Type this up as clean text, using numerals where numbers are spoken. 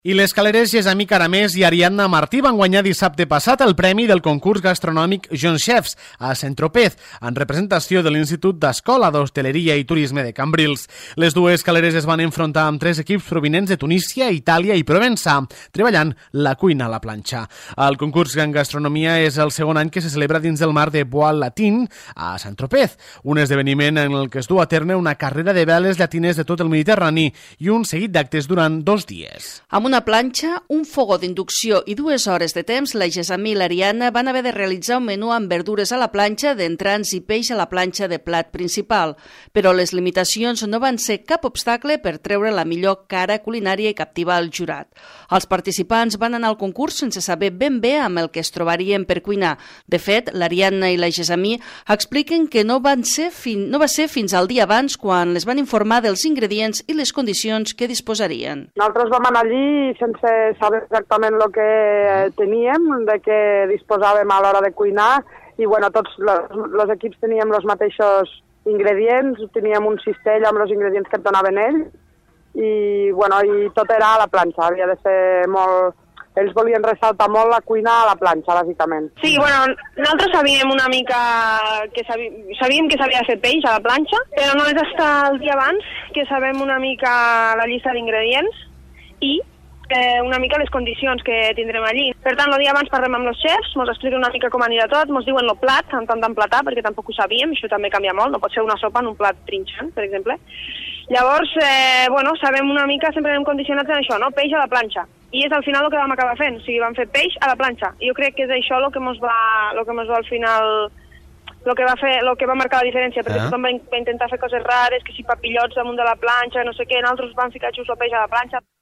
I les caleres Gessamí Caramés i Ariadna Martí van guanyar dissabte passat el premi del concurs gastronòmic Jean Chefs a Saint-Tropez, en representació de l'Institut d'Escola d'Hostaleria i Turisme de Cambrils. Les dues caleres es van enfrontar amb 3 equips provinents de Tunísia, Itàlia i Provença, treballant la cuina a la planxa. El concurs en gastronomia és el segon any que se celebra dins del mar de Bois Latin a Saint-Tropez, un esdeveniment en el que es du a terme una carrera de veles llatines de tot el Mediterrani i un seguit d'actes durant 2 dies. Amb una planxa, un fogó d'inducció i 2 hores de temps, la Gessamí i l'Ariadna van haver de realitzar un menú amb verdures a la planxa, d'entrants i peix a la planxa de plat principal. Però les limitacions no van ser cap obstacle per treure la millor cara culinària i captivar el jurat. Els participants van anar al concurs sense saber ben bé amb el que es trobarien per cuinar. De fet, l'Ariadna i la Gessamí expliquen que no va ser fins al dia abans quan les van informar dels ingredients i les condicions que disposarien. Nosaltres vam anar allí sense saber exactament el que teníem, de què disposàvem a l'hora de cuinar, i bueno, tots els equips teníem els mateixos ingredients, teníem un cistell amb els ingredients que et donaven ells, i bueno, i tot era a la planxa, havia de ser molt... Ells volien ressaltar molt la cuina a la planxa, bàsicament. Sí, bueno, nosaltres sabíem una mica que sabíem que s'havia de fer peix a la planxa, però no és fins el dia abans que sabem una mica la llista d'ingredients i una mica les condicions que tindrem allí. Per tant, el dia abans parlem amb els xefs, ens expliquen una mica com anirà tot, ens diuen el plat, en tant d'emplatar, perquè tampoc ho sabíem, això també canvia molt, no pot ser una sopa en un plat trinxant, per exemple. Llavors, bueno, sabem una mica, sempre anem condicionats en això, no? Peix a la planxa. I és al final el que vam acabar fent, o sigui, vam fer peix a la planxa. I jo crec que és això el que ens va al final... El que va marcar la diferència, perquè tothom va intentar fer coses rares, que si papillots damunt de la planxa, no sé què, nosaltres vam ficar just el peix a la planxa.